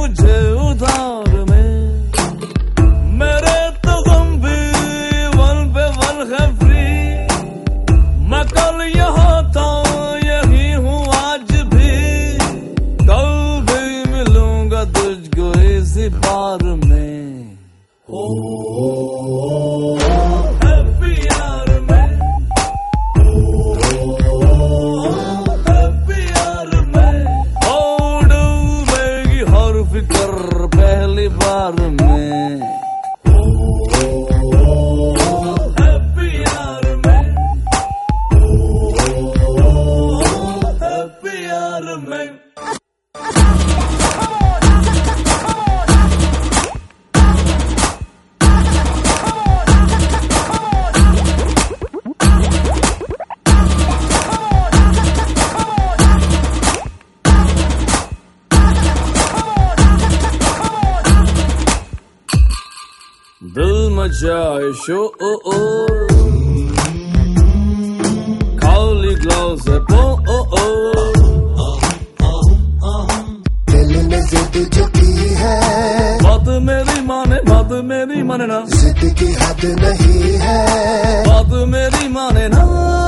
मुझे उधार में, मेरे तो गम भी वन पे वन है फ्री। मैं कल यहाँ था यही हूँ आज भी, कल भी मिलूंगा तुझको इसी बार में। हैप्पी यार में, हैप्पी यार में, डूबेगी हर फिक्र पहली बार में। हैप्पी यार में, हैप्पी यार में। दिल मचाए शोर, खाली ग्लास है दिल ने जिद जो की है, बात मेरी माने ना, जिद की हद नहीं है, बात मेरी माने ना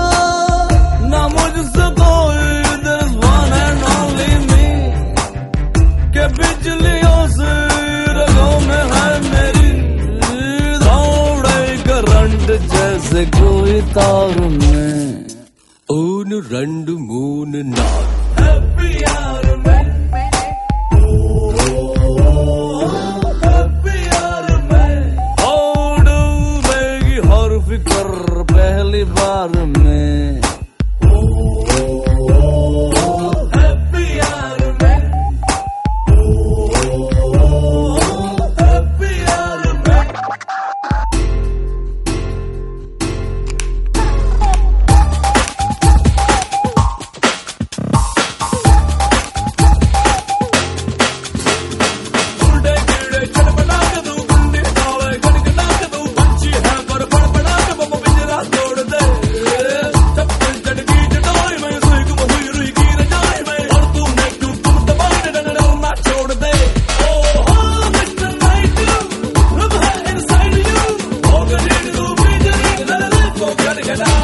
मुझसे कोई there's one and only me, के बिजलियों से रगों में है मेरी, दौड़े करंट जैसे कोई तार में, ऊन रंड मून नार। हैप्पी यार में, हैप्पी यार में, डूबेगी हर फिक्र पहली बार में। हैप्पी यार में, हैप्पी यार में। Get out.